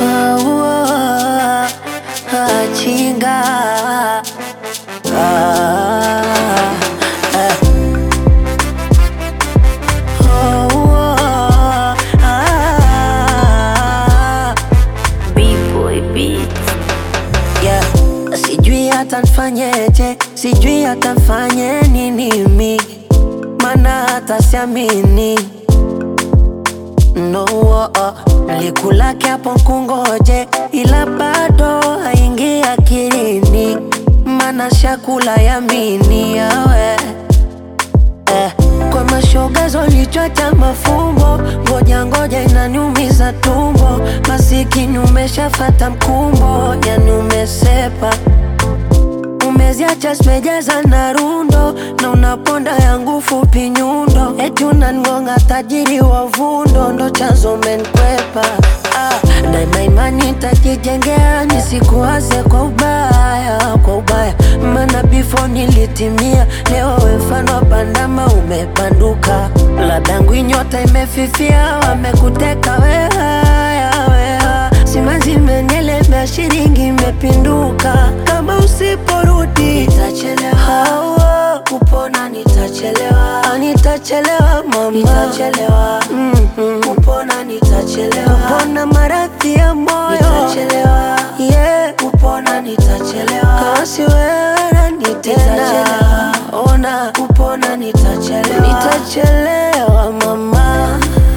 Chinga B-boy beats. Yeah. Sijui hata nfanyeje, sijui hata nfanye nini mi, mana hata siamini. No, nilikulake hapo kungoje, ila bado haingi akilini, mana shakula yamini yawe. Kwa mashoga zolichota mafumbo, ngoja inaniumiza tumbo, masikini umeshafata mkumbo, yani umesepa. Umeziacha simejaza na rundo, na unaponda yangu fupi nyundo, eti unangonga tajiri wa vundo, ndo chanzo menkwepa. Daima imani nitajijengea, nisikuwaze kwa ubaya, kwa ubaya. Mana before nilitimia, leo we mfano wa bandama umebanduka. Ladangu nyota imefifia, wamekuteka we haya, we haya. Simanzi imenielemea, shilingi imepinduka. Kama usiporudi nitachelewa, kupona nitachelewa. Nitachelewa mama, nitachelewa. Kupona nitachelewa, kupona maradhi ya moyo nitachelewa. Yeah, kupona nitachelewa. Kasi wewe nani tena, ona kupona nitachelewa. Nitachelewa mama.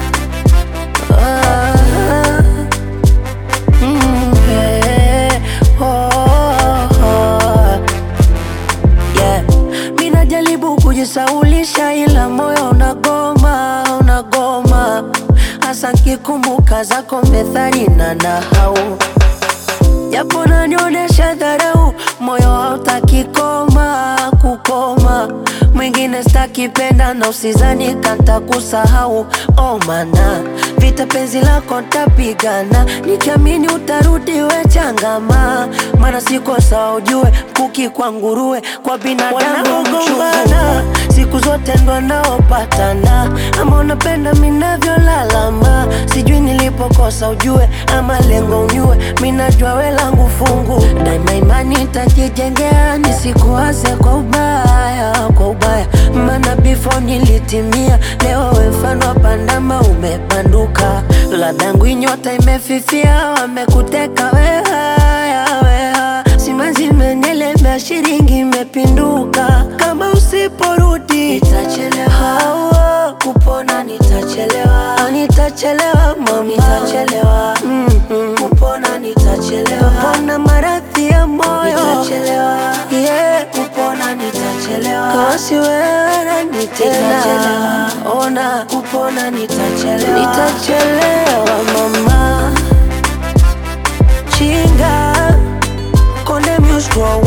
Minajaribu kujisaulisha, ila moyo unagoma, unagoma. Hasa nikikumbuka zako methali na nahau, japo nanionesha dharau, moyo hautaki kukoma. Mwingine stakipenda na usizani kanta kusahau. Oh mana, vita penzi lako ntapigana, nikiamini utarudi we changama. Mana siko sawa ujue, mkuki kwa nguruwe, kwa binadamu mchungana. Siku zote ndo naopatana, ama unapenda minavyo lalama. Sijui nilipokosa ujue, ama lengo unyue, minajua we langu fungu. Daima imani nitajijengea, nisikuwaze kwa ubaya, kwa ubaya. Mana before nilitimia, leo we mfano wa bandama umebanduka. Ladangu nyota imefifia, wamekuteka we haya, we haya. Simanzi imenielemea, shilingi imepinduka. Kama usiporudi nitachelewa, kupona nitachelewa. Nitachelewa mama, nitachelewa. Kupona nitachelewa, kupona maradhi ya moyo nitachelewa. Yeah, kupona nitachelewa. Kasi wewe nani tena, ona kupona nitachelewa. Nitachelewa mama. Chinga Konde Music.